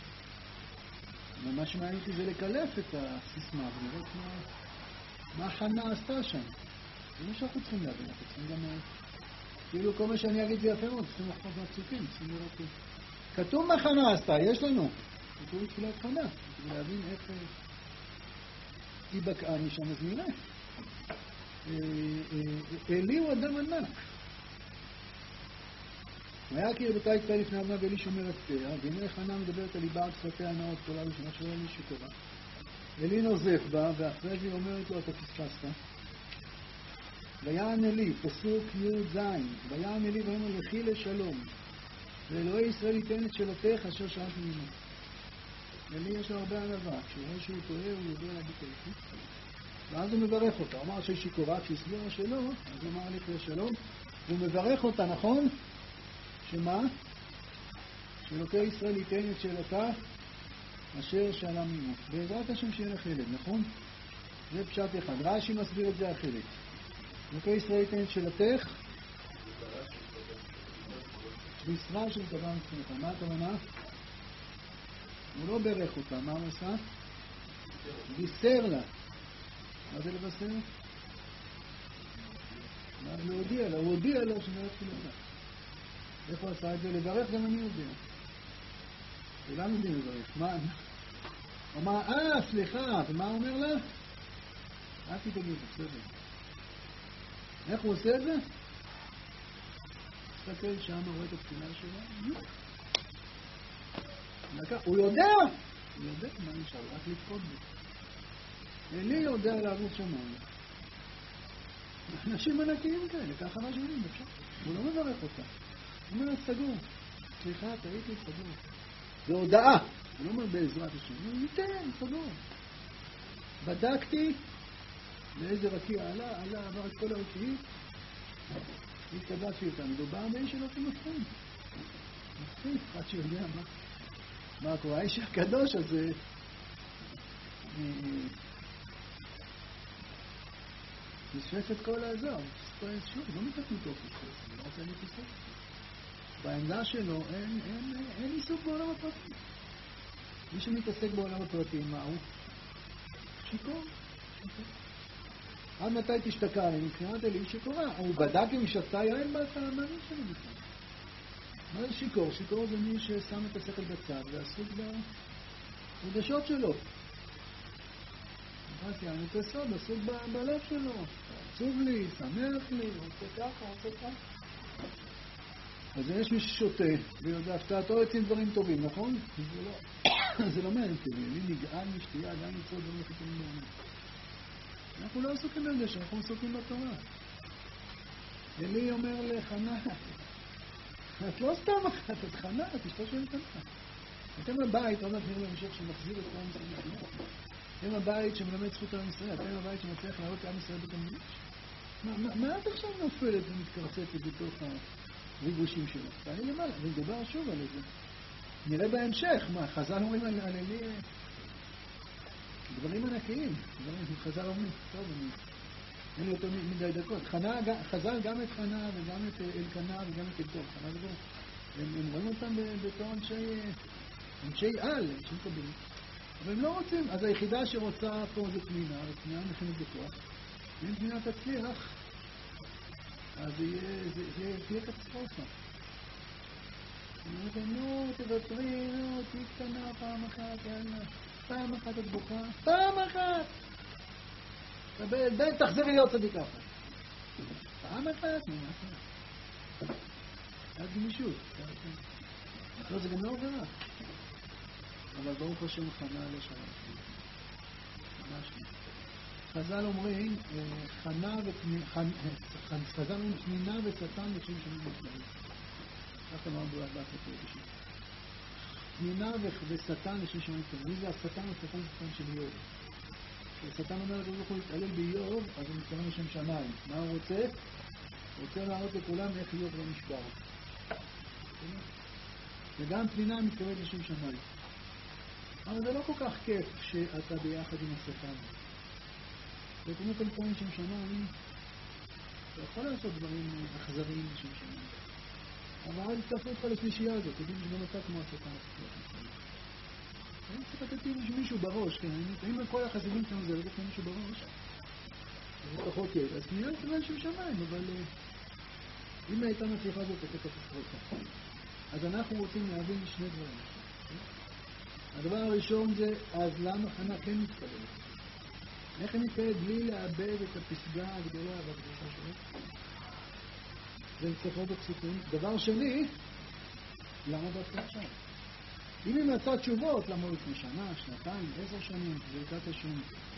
ומה שמעניין אותי זה לקלף את הסיסמה ולראות מה חנה עשתה שם. זה מה שאנחנו צריכים להבין, אנחנו צריכים גם... כאילו כל מה שאני אגיד זה יפה מאוד, צריכים לחפות מהפסוקים, צריכים לראות... כתוב מה חנה עשתה, יש לנו. כתוב תפילת חנה, כדי להבין איך היא בקעה משם, אז נראה. אלי הוא אדם ענק. והיה כי רבותי התפעל לפני אבנה ואלי שומר את פיה, והנה חנה מדברת על ליבה שפתיה הנאות קולה בשמה שלא אין לי שקורה. אלי נוזף בה, ואחרי זה אומרת לו, אתה פספסת. ויען אלי, פסוק י' ז', ויען אלי ואומר לכי לשלום, ואלוהי ישראל ייתן את שלותך אשר שאלת ממנו. אלי יש לו הרבה ענווה, כשהוא רואה שהוא טועה הוא יודע להגיד את היחיד. ואז הוא מברך אותה, הוא אמר שהיא שיכורה, כשהסבירה שלא, אז הוא אמר לך לשלום, והוא מברך אותה, נכון? שמה? שאלוקי ישראל ייתן את שאלתה אשר שאלה ממנו. בעזרת השם שיהיה לך ילד, נכון? זה פשט אחד. רש"י מסביר את זה אחרת. אלוקי ישראל ייתן את שאלתך בישרה של דבר מצלחה. מה אתה אומר? הוא לא ברך אותה, מה הוא עשה? בישר לה. מה זה לבשר? להודיע לה, הוא הודיע לה שנראה תפילתה. איך הוא עשה את זה? לברך גם אני יודע. כולם יודעים לברך. מה? הוא אמר, סליחה, ומה הוא אומר לה? אל תתגיד, בסדר. איך הוא עושה את זה? תסתכל שם, רואה את התפילה שלו. הוא יודע! הוא יודע מה נשאר, רק לפקוד בו. אלי יודע לערוץ שמיים. אנשים ענקיים כאלה, ככה מה שאומרים, אפשר. הוא לא מברך אותה. הוא אומר, סגור. סליחה, טעיתי, סגור. זו הודעה. אני לא אומר בעזרת השם. הוא ייתן, סגור. בדקתי, לאיזה רקיע עלה, עבר את כל הרקיעים, התקדשתי אותם. מדובר באיש שלא כמפרים. מפרים, אחד שיודע מה קורה. האיש הקדוש הזה, נשפף את כל האזור. שוב, לא מתעסק מתוך זה. אני לא רוצה להתעסק. בעמדה שלו אין עיסוק בעולם הפרטי. מי שמתעסק בעולם הפרטי, מה הוא? שיכור. עד מתי תשתקע לי? מבחינת אלים שקורה. הוא בדק אם שתה יין מהמאמין שלו בכלל. מה זה שיכור? שיכור זה מי ששם את השכל בצד ועסוק ברגשות שלו. אמרתי, אני רוצה סוד, עסוק בלב שלו. עצוב לי, שמח לי, רוצה ככה, רוצה ככה. אז יש מי ששותה, ויודע, הפתעתו יוצאים דברים טובים, נכון? זה לא מעניין כדי, לי נגעל משתייה, גם לצור דברים חיתונים בעולם. אנחנו לא עסוקים ברגש, אנחנו עסוקים בתורה. אלי אומר לחנה, את לא סתם אחת, את חנה, את אשתו של חנה. אתם הבית, עוד נתניר להמשך שמחזיר את כל המסוים. אתם הבית שמלמד זכות על עם ישראל, אתם הבית שמצליח להראות לעם ישראל בתמליש. מה את עכשיו נופלת ומתקרצפת בתוך הריגושים שלו? ואני למעלה, ונדבר שוב על זה. נראה בהמשך, מה, חז"ל אומרים על אלי דברים ענקיים, חז"ל אומרים, טוב, אין לי יותר מדי דקות. חז"ל גם את חנה וגם את אלקנה וגם את אלתור. חנה ודור. הם רואים אותם בתור אנשי על, אנשי קבלים. אבל הם לא רוצים. אז היחידה שרוצה פה זה פנינה, ופנינה מכינת בכוח. ואם פנינה תצליח, אז זה תהיה קטסטרופה. אני אומר, נו, תוותרי, נו, תהי קטנה פעם אחת, יאללה. פעם אחת את בוכה. פעם אחת! בן, תחזרי להיות צדיק אחת. פעם אחת, נו, מה אחת? עד גמישות. לא, זה גם לא עוברה. אבל ברוך השם חנה לשלם. ממש לא. חז"ל אומרים, חז"ל אומרים, פנינה ושטן לשם שנים מתנאים. ככה לא אמרו עד לעשות בשביל. פנינה ושטן לשם שנים מתנאים. מי זה השטן? השטן זה שטן של איוב. כששטן אומר, אתה לא יכול להתעלל באיוב, אז הוא מתכוון לשם שמיים. מה הוא רוצה? הוא רוצה להראות לכולם איך איוב לא נשבר. וגם פנינה מתכוונת לשם שמיים. אבל זה לא כל כך כיף שאתה ביחד עם השטן. זאת אומרת, אתה מתכוון לשם שמיים, אתה יכול לעשות דברים אכזריים לשם שמיים. אבל אל תעשו אותך לשלישייה הזאת, תגיד שגם אתה כמו השטן. אני צריך לתת מישהו בראש, כן? אם כל החסידים שלנו זה לתת מישהו בראש, זה פחות ידע. אז פנינה מתכוון לשם שמיים, אבל אם הייתה מצליחה זאת, הייתה קטסטרופה. אז אנחנו רוצים להבין שני דברים. הדבר הראשון זה, אז למה חנה כן מתקבלת? איך היא מתקבלת בלי לאבד את הפסגה הגדולה והקדושה שלו? זה מצטרפות בפסוקים. דבר שני, למה דווקא עכשיו? אם היא מצאה תשובות, למה לפני שנה, שנתיים, 10 שנים, ברכת השם,